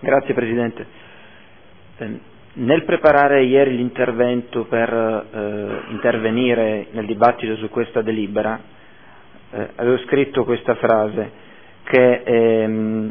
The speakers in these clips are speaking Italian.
Grazie Presidente. Nel preparare ieri l'intervento per intervenire nel dibattito su questa delibera, avevo scritto questa frase che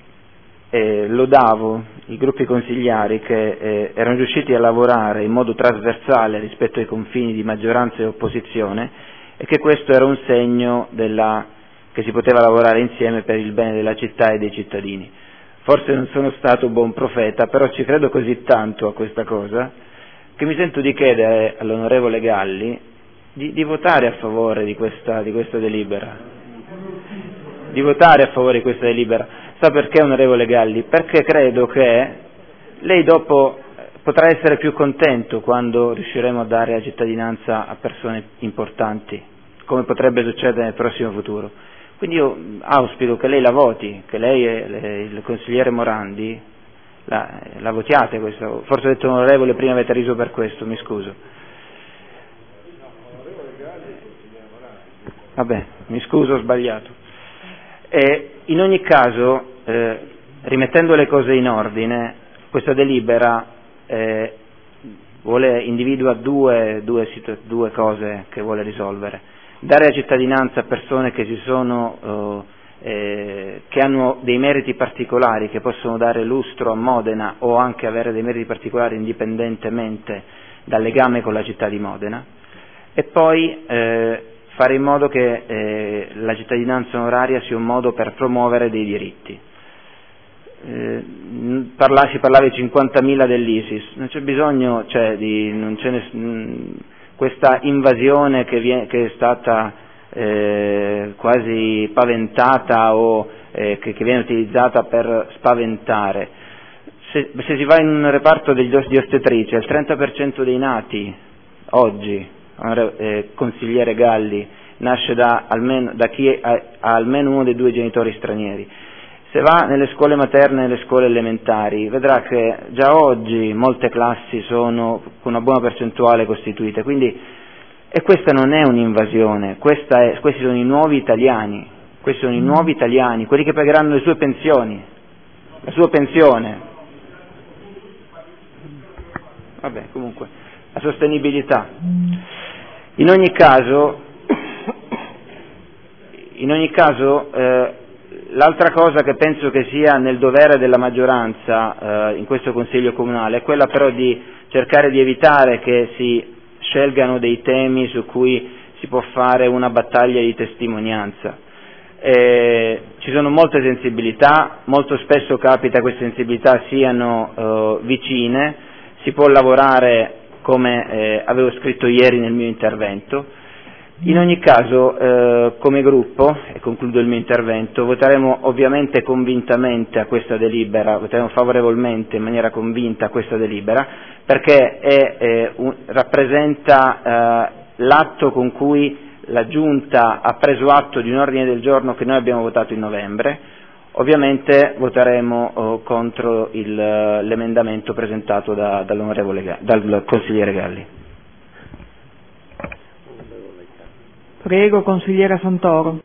lodavo i gruppi consigliari che erano riusciti a lavorare in modo trasversale rispetto ai confini di maggioranza e opposizione e che questo era un segno che si poteva lavorare insieme per il bene della città e dei cittadini. Forse non sono stato buon profeta, però ci credo così tanto a questa cosa che mi sento di chiedere all'onorevole Galli di votare a favore di questa delibera. Di votare a favore di questa delibera. Sa perché, onorevole Galli? Perché credo che lei dopo potrà essere più contento quando riusciremo a dare la cittadinanza a persone importanti, come potrebbe succedere nel prossimo futuro. Quindi io auspico che lei la voti, che lei e il consigliere Morandi la votiate questa. Forse ho detto onorevole, prima avete riso per questo, mi scuso. Vabbè, mi scuso, ho sbagliato. In ogni caso, rimettendo le cose in ordine, questa delibera individua due cose che vuole risolvere. Dare la cittadinanza a persone che che hanno dei meriti particolari, che possono dare lustro a Modena o anche avere dei meriti particolari indipendentemente dal legame con la città di Modena, e poi fare in modo che la cittadinanza onoraria sia un modo per promuovere dei diritti. Si parlava di 50.000 dell'ISIS, non c'è bisogno, questa invasione che è stata quasi paventata o che viene utilizzata per spaventare. Se si va in un reparto di ostetricia, il 30% dei nati oggi, consigliere Galli, nasce da chi ha almeno uno dei due genitori stranieri. Se va nelle scuole materne e nelle scuole elementari, vedrà che già oggi molte classi sono con una buona percentuale costituite, e questa non è un'invasione, questi sono i nuovi italiani, quelli che pagheranno le sue pensioni, la sua pensione. Vabbè, comunque, la sostenibilità. In ogni caso, l'altra cosa che penso che sia nel dovere della maggioranza in questo Consiglio Comunale è quella però di cercare di evitare che si scelgano dei temi su cui si può fare una battaglia di testimonianza. Ci sono molte sensibilità, molto spesso capita che queste sensibilità siano vicine, si può lavorare come avevo scritto ieri nel mio intervento. In ogni caso, come gruppo, e concludo il mio intervento, voteremo ovviamente convintamente a questa delibera, voteremo favorevolmente in maniera convinta a questa delibera, perché rappresenta l'atto con cui la Giunta ha preso atto di un ordine del giorno che noi abbiamo votato in novembre. Ovviamente voteremo contro l'emendamento presentato dal consigliere Galli. Prego, consigliera Santoro.